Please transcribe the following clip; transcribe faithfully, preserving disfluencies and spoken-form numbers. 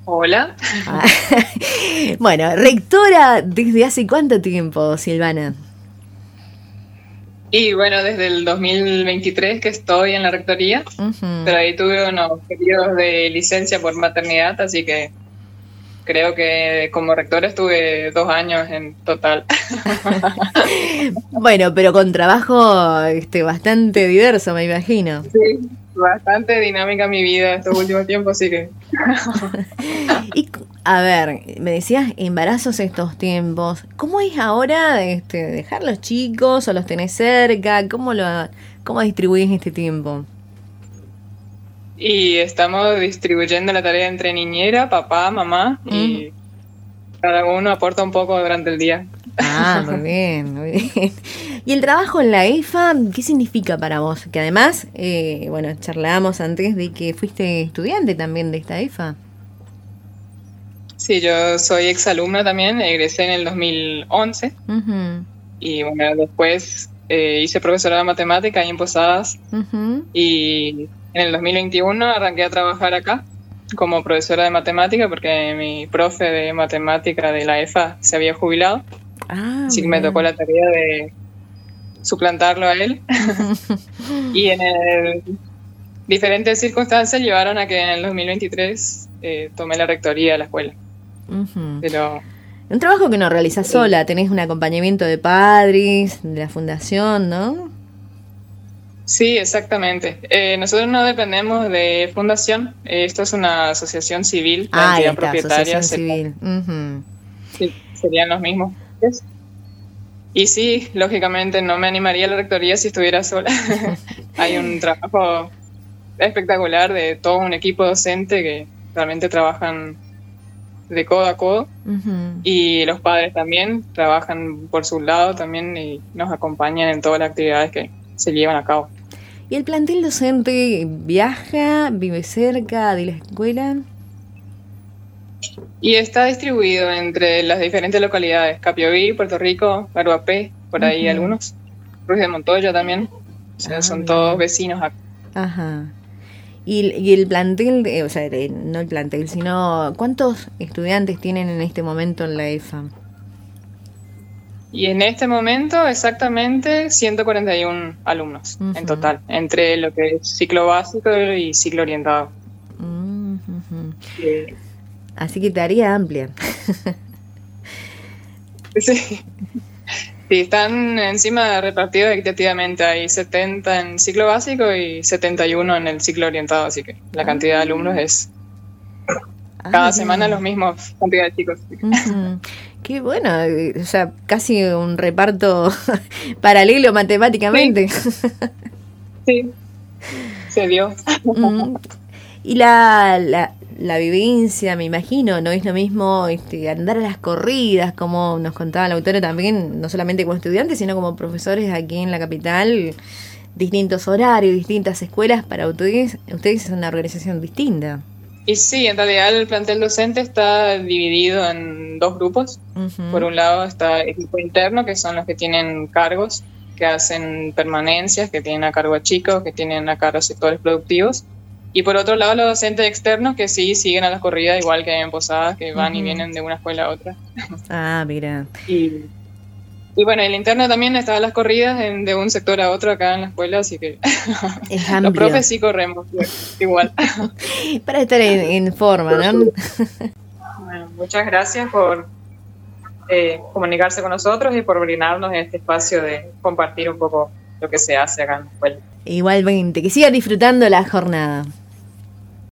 Hola. Ah, bueno, rectora, ¿desde hace cuánto tiempo, Silvana? Y bueno, desde el dos mil veintitrés que estoy en la rectoría, Uh-huh. pero ahí tuve unos periodos de licencia por maternidad, así que creo que como rectora estuve dos años en total. Bueno, pero con trabajo este, bastante diverso, me imagino. Sí, bastante dinámica mi vida estos últimos tiempos, así que... Y a ver, me decías embarazos estos tiempos. ¿Cómo es ahora este, dejar los chicos o los tenés cerca? ¿Cómo lo cómo distribuís este tiempo? Y estamos distribuyendo la tarea entre niñera, papá, mamá, Mm. y cada uno aporta un poco durante el día. Ah, muy bien, muy bien. ¿Y el trabajo en la E F A, qué significa para vos? Que además, eh, bueno, charlábamos antes de que fuiste estudiante también de esta E F A. Sí, yo soy exalumna también, egresé en el dos mil once. Uh-huh. Y bueno, después eh, hice profesorado de matemática ahí en Posadas. Uh-huh. Y en el dos mil veintiuno arranqué a trabajar acá como profesora de matemática porque mi profe de matemática de la E F A se había jubilado. Ah, Así que me mirá. tocó la tarea de suplantarlo a él. Y en el, diferentes circunstancias llevaron a que en el dos mil veintitrés eh, tomé la rectoría de la escuela. Uh-huh. Pero Un trabajo que no realizás sola, tenés un acompañamiento de padres, de la fundación, ¿no? sí, exactamente. Eh, nosotros no dependemos de fundación. Eh, esto es una asociación civil. La Ah, ahí entidad está, propietaria asociación sería, civil. Uh-huh. sí, serían los mismos. Y sí, lógicamente no me animaría a la rectoría si estuviera sola. Hay un trabajo espectacular de todo un equipo docente que realmente trabajan de codo a codo. Uh-huh. Y los padres también trabajan por su lado también y nos acompañan en todas las actividades que se llevan a cabo. ¿Y el plantel docente viaja, vive cerca de la escuela? Y está distribuido entre las diferentes localidades, Capioví, Puerto Rico, Garuapé, por ahí Uh-huh. algunos, Ruiz de Montoya también, o sea, Ah, son bien. todos vecinos acá. Ajá. Y, y el plantel, de- o sea, de- no el plantel, sino ¿cuántos estudiantes tienen en este momento en la E F A? Y en este momento exactamente ciento cuarenta y uno alumnos Uh-huh. en total, entre lo que es ciclo básico y ciclo orientado. Uh-huh. Eh, Así que tarea amplia. sí. Sí, están encima repartidos equitativamente, hay setenta en ciclo básico y setenta y uno en el ciclo orientado, así que la cantidad de alumnos es Ah, cada bien. semana los mismos cantidad de chicos. Uh-huh. Qué bueno, eh, o sea, casi un reparto paralelo matemáticamente. Sí, sí, se dio. Mm. Y la, la, la vivencia, me imagino, no es lo mismo este, andar a las corridas, como nos contaba la autora también, no solamente como estudiantes, sino como profesores aquí en la capital, distintos horarios, distintas escuelas, para ustedes, ustedes es una organización distinta. Y sí, en realidad el plantel docente está dividido en dos grupos. Uh-huh. Por un lado está equipo interno, que son los que tienen cargos, que hacen permanencias, que tienen a cargo a chicos, que tienen a cargo sectores productivos. Y por otro lado, los docentes externos que sí siguen a las corridas, igual que en Posadas, que van uh-huh. y vienen de una escuela a otra. Ah, mira. Y, y bueno, el interno también está a las corridas en, de un sector a otro acá en la escuela, así que es los profes sí corremos igual. Para estar en, en forma, ¿no? Bueno, muchas gracias por eh, comunicarse con nosotros y por brindarnos este espacio de compartir un poco lo que se hace acá en la escuela. Igualmente, que sigan disfrutando la jornada.